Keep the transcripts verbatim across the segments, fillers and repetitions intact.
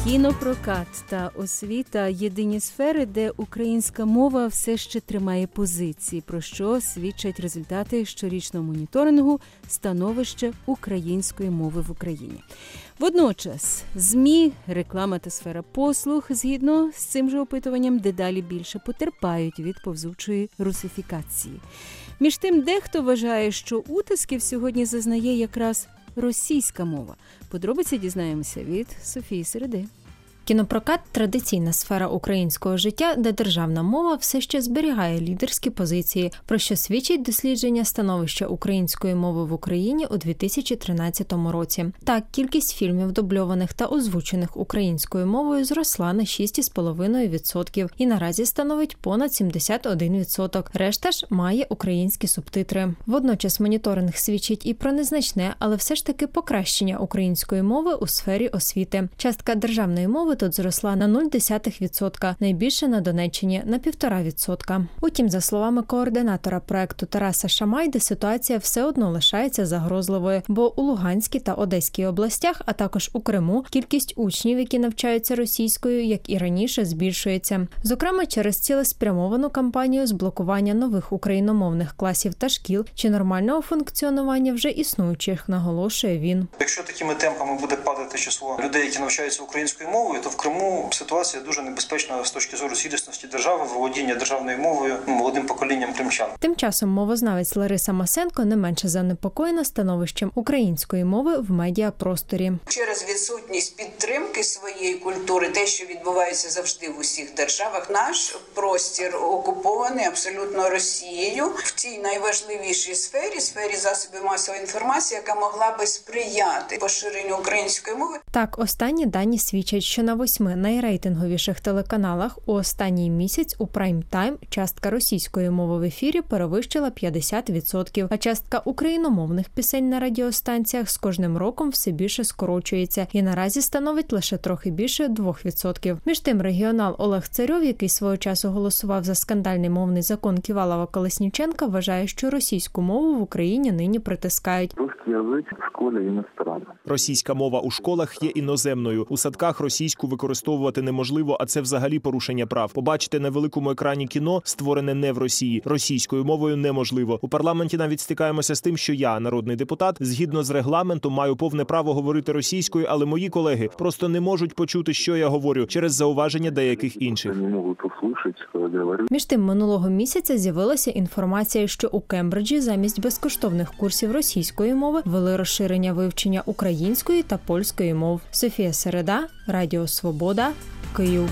Кінопрокат та освіта – єдині сфери, де українська мова все ще тримає позиції, про що свідчать результати щорічного моніторингу становища української мови в Україні. Водночас ЗМІ, реклама та сфера послуг, згідно з цим же опитуванням, дедалі більше потерпають від повзучої русифікації. Між тим, дехто вважає, що утисків сьогодні зазнає якраз російська мова. Подробиці дізнаємося від Софії Середи. Кінопрокат – традиційна сфера українського життя, де державна мова все ще зберігає лідерські позиції, про що свідчить дослідження становища української мови в Україні у дві тисячі тринадцятому році. Так, кількість фільмів, дубльованих та озвучених українською мовою, зросла на шість цілих п'ять десятих відсотка і наразі становить понад сімдесят один відсоток. Решта ж має українські субтитри. Водночас моніторинг свідчить і про незначне, але все ж таки покращення української мови у сфері освіти. Частка державної мови тут зросла на нуль цілих десять сотих відсотка, найбільше на Донеччині – на півтора відсотка відсотка. Утім, за словами координатора проекту Тараса Шамайди, ситуація все одно лишається загрозливою, бо у Луганській та Одеській областях, а також у Криму, кількість учнів, які навчаються російською, як і раніше, збільшується. Зокрема, через цілеспрямовану кампанію з блокування нових україномовних класів та шкіл чи нормального функціонування вже існуючих, наголошує він. Якщо такими темпами буде падати число людей, які навчаються українською мовою, то в Криму ситуація дуже небезпечна з точки зору цілісності держави, володіння державною мовою молодим поколінням кримчан. Тим часом мовознавець Лариса Масенко не менше занепокоєна становищем української мови в медіапросторі. Через відсутність підтримки своєї культури, те, що відбувається завжди в усіх державах, наш простір окупований абсолютно Росією в цій найважливішій сфері, сфері засобів масової інформації, яка могла би сприяти поширенню української мови. Так, останні дані свідчать, що на восьми найрейтинговіших телеканалах у останній місяць у прайм-тайм частка російської мови в ефірі перевищила п'ятдесят відсотків, а частка україномовних пісень на радіостанціях з кожним роком все більше скорочується і наразі становить лише трохи більше двох відсотків. Між тим, регіонал Олег Царьов, який свого часу голосував за скандальний мовний закон Ківалова-Колесніченка, вважає, що російську мову в Україні нині притискають. Русский язик в школі іностранний. Російська мова у школах є іноземною. У садках російську використовувати неможливо, а це взагалі порушення прав. Побачити на великому екрані кіно, створене не в Росії, російською мовою неможливо. У парламенті навіть стикаємося з тим, що я, народний депутат, згідно з регламентом, маю повне право говорити російською, але мої колеги просто не можуть почути, що я говорю, через зауваження деяких інших. Не можуть услышати, що я говорю. Між тим, минулого місяця з'явилася інформація, що у Кембриджі замість безкоштовних курсів російської мови ввели розширення вивчення української та польської мов. Софія Середа, Радіо Свобода, Київ.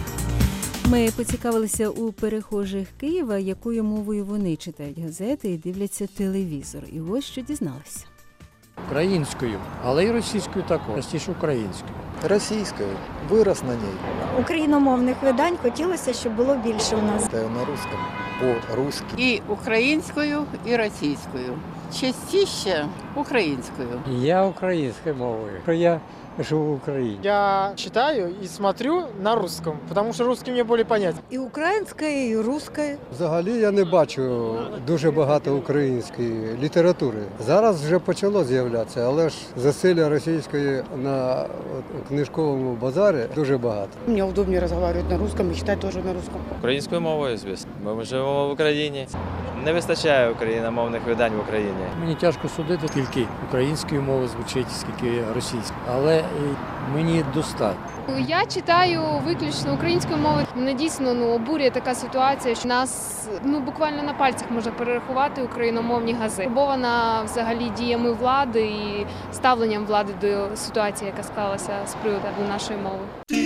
Ми поцікавилися у перехожих Києва, якою мовою вони читають газети і дивляться телевізор. І ось що дізналися. Українською, але й російською також, частіше українською. Російською. Вирос на ній. Україномовних видань хотілося, щоб було більше у нас. Та на русском, по-русски. І українською, і російською. Частіше українською. Я українською мовою. Я живу в Україні. Я читаю и смотрю на русском, потому что русский мне более понятен. І українська, і руська. Взагалі я не бачу дуже багато української літератури. Зараз вже почало з'являтися, але ж засилля російської на книжковому базарі дуже багато. Мені удобніше розмовляти на русском і читати теж на русском. Українською мовою, звісно. Ми живемо в Україні. Не вистачає україномовних видань в Україні. Мені тяжко судити, скільки української мови звучить, скільки російської. Але мені достатньо. Я читаю виключно українською мовою. Мене дійсно ну, обурює така ситуація, що нас ну, буквально на пальцях можна перерахувати україномовні газети. Турбована взагалі діями влади і ставленням влади до ситуації, яка склалася з приводу нашої мови.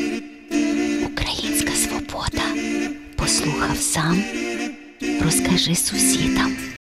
Українська свобода. Послухав сам, розкажи сусідам.